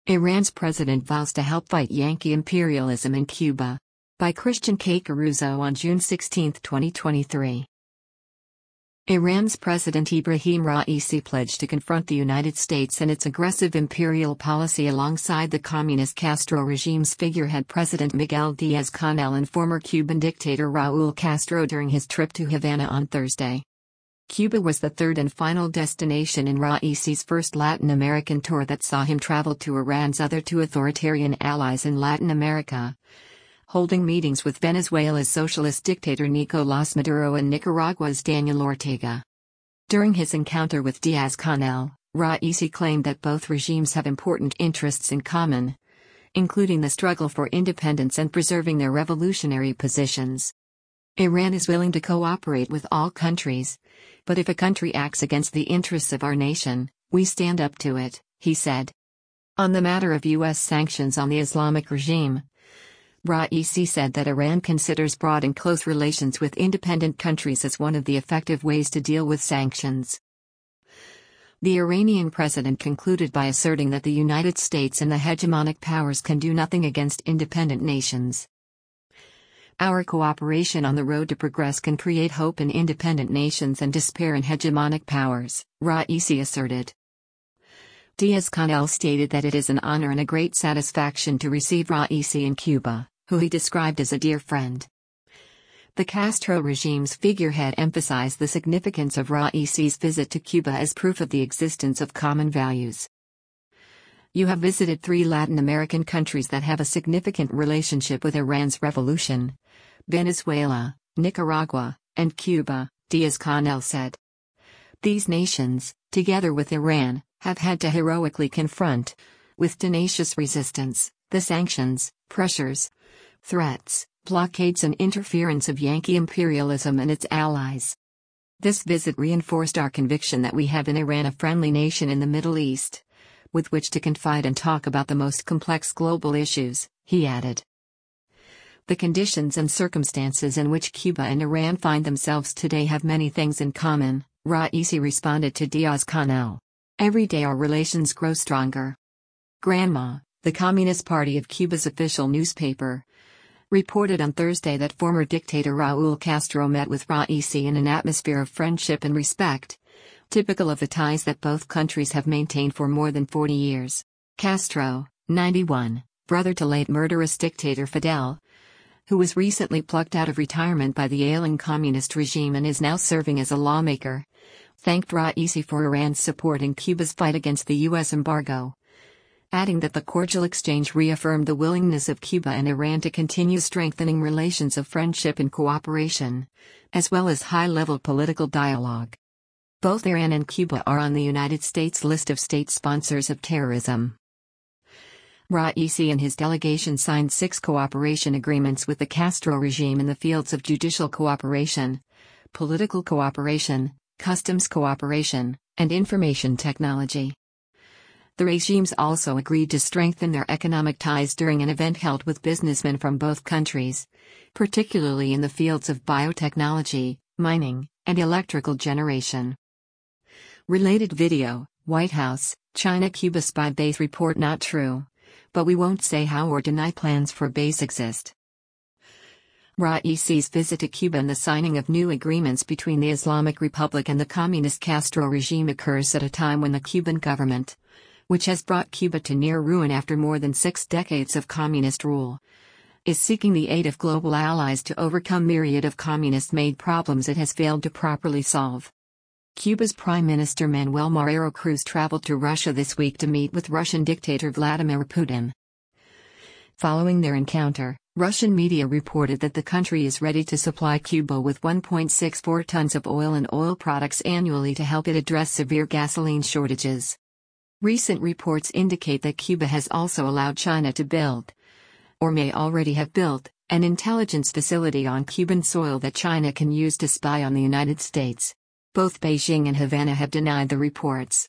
Iran's president vows to help fight Yankee imperialism in Cuba. By Christian K. Caruso on June 16, 2023. Iran's President Ebrahim Raisi pledged to confront the United States and its aggressive imperial policy alongside the communist Castro regime's figurehead President Miguel Díaz-Canel and former Cuban dictator Raúl Castro during his trip to Havana on Thursday. Cuba was the third and final destination in Raisi's first Latin American tour that saw him travel to Iran's other two authoritarian allies in Latin America, holding meetings with Venezuela's socialist dictator Nicolás Maduro and Nicaragua's Daniel Ortega. During his encounter with Díaz-Canel, Raisi claimed that both regimes have important interests in common, including the struggle for independence and preserving their revolutionary positions. Iran is willing to cooperate with all countries, but if a country acts against the interests of our nation, we stand up to it, he said. On the matter of U.S. sanctions on the Islamic regime, Raisi said that Iran considers broad and close relations with independent countries as one of the effective ways to deal with sanctions. The Iranian president concluded by asserting that the United States and the hegemonic powers can do nothing against independent nations. Our cooperation on the road to progress can create hope in independent nations and despair in hegemonic powers, Raisi asserted. Díaz-Canel stated that it is an honor and a great satisfaction to receive Raisi in Cuba, who he described as a dear friend. The Castro regime's figurehead emphasized the significance of Raisi's visit to Cuba as proof of the existence of common values. You have visited 3 Latin American countries that have a significant relationship with Iran's revolution: Venezuela, Nicaragua, and Cuba, Díaz-Canel said. These nations, together with Iran, have had to heroically confront, with tenacious resistance, the sanctions, pressures, threats, blockades and interference of Yankee imperialism and its allies. This visit reinforced our conviction that we have in Iran a friendly nation in the Middle East, with which to confide and talk about the most complex global issues, he added. The conditions and circumstances in which Cuba and Iran find themselves today have many things in common, Raisi responded to Díaz-Canel. Every day our relations grow stronger. Granma, the Communist Party of Cuba's official newspaper, reported on Thursday that former dictator Raúl Castro met with Raisi in an atmosphere of friendship and respect, typical of the ties that both countries have maintained for more than 40 years. Castro, 91, brother to late murderous dictator Fidel, who was recently plucked out of retirement by the ailing communist regime and is now serving as a lawmaker, thanked Raisi for Iran's support in Cuba's fight against the U.S. embargo, adding that the cordial exchange reaffirmed the willingness of Cuba and Iran to continue strengthening relations of friendship and cooperation, as well as high-level political dialogue. Both Iran and Cuba are on the United States list of state sponsors of terrorism. Raisi and his delegation signed 6 cooperation agreements with the Castro regime in the fields of judicial cooperation, political cooperation, customs cooperation, and information technology. The regimes also agreed to strengthen their economic ties during an event held with businessmen from both countries, particularly in the fields of biotechnology, mining, and electrical generation. Related video, White House, China-Cuba spy base report not true, but we won't say how or deny plans for base exist. Raisi's visit to Cuba and the signing of new agreements between the Islamic Republic and the Communist Castro regime occurs at a time when the Cuban government, which has brought Cuba to near ruin after more than 6 decades of communist rule, is seeking the aid of global allies to overcome myriad of communist-made problems it has failed to properly solve. Cuba's Prime Minister Manuel Marrero Cruz traveled to Russia this week to meet with Russian dictator Vladimir Putin. Following their encounter, Russian media reported that the country is ready to supply Cuba with 1.64 tons of oil and oil products annually to help it address severe gasoline shortages. Recent reports indicate that Cuba has also allowed China to build, or may already have built, an intelligence facility on Cuban soil that China can use to spy on the United States. Both Beijing and Havana have denied the reports.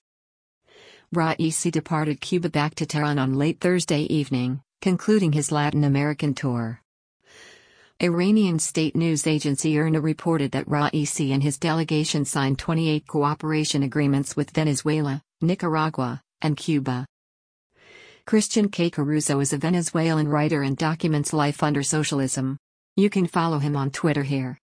Raisi departed Cuba back to Tehran on late Thursday evening, concluding his Latin American tour. Iranian state news agency IRNA reported that Raisi and his delegation signed 28 cooperation agreements with Venezuela, Nicaragua, and Cuba. Christian K. Caruso is a Venezuelan writer and documents life under socialism. You can follow him on Twitter here.